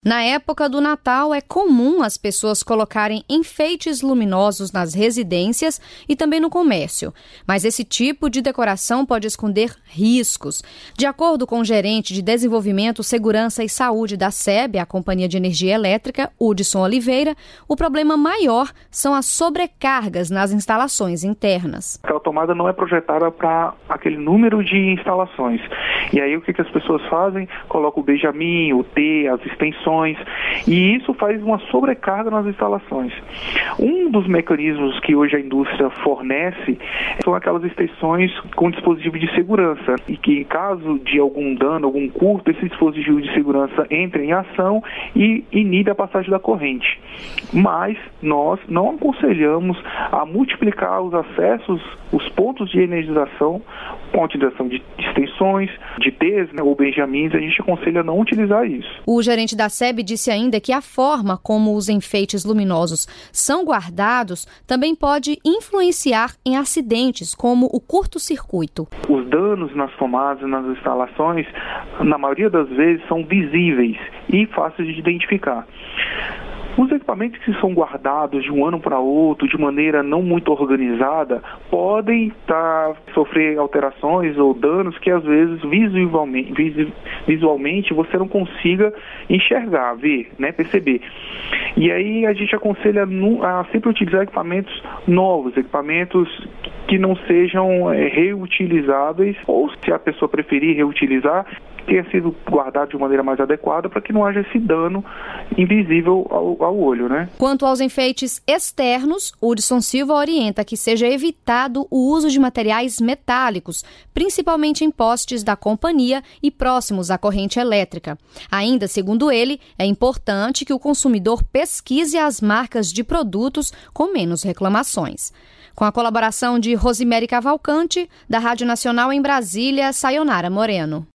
Na época do Natal, é comum as pessoas colocarem enfeites luminosos nas residências e também no comércio. Mas esse tipo de decoração pode esconder riscos. De acordo com o gerente de Desenvolvimento, Segurança e Saúde da SEB, a Companhia de Energia Elétrica, Hudson Oliveira, o problema maior são as sobrecargas nas instalações internas. Aquela tomada não é projetada para aquele número de instalações. E aí o que as pessoas fazem? Colocam o benjamin, o T, as extensões, e isso faz uma sobrecarga nas instalações. Um dos mecanismos que hoje a indústria fornece são aquelas extensões com dispositivo de segurança, e que em caso de algum dano, algum curto, esse dispositivo de segurança entra em ação e inibe a passagem da corrente. Mas nós não aconselhamos a multiplicar os acessos, os pontos de energização com a utilização de extensões, de T's, ou benjamins. A gente aconselha não utilizar isso. O gerente da SEB disse ainda que a forma como os enfeites luminosos são guardados também pode influenciar em acidentes, como o curto-circuito. Os danos nas tomadas, nas instalações, na maioria das vezes, são visíveis e fáceis de identificar. Os equipamentos que são guardados de um ano para outro, de maneira não muito organizada, podem sofrer alterações ou danos que às vezes visualmente você não consiga enxergar, ver, perceber. E aí a gente aconselha a sempre utilizar equipamentos novos, equipamentos que não sejam reutilizáveis, ou se a pessoa preferir reutilizar, tenha sido guardado de maneira mais adequada para que não haja esse dano invisível ao olho, Quanto aos enfeites externos, Hudson Silva orienta que seja evitado o uso de materiais metálicos, principalmente em postes da companhia e próximos à corrente elétrica. Ainda, segundo ele, é importante que o consumidor pesquise as marcas de produtos com menos reclamações. Com a colaboração de Rosimere Cavalcante, da Rádio Nacional em Brasília, Sayonara Moreno.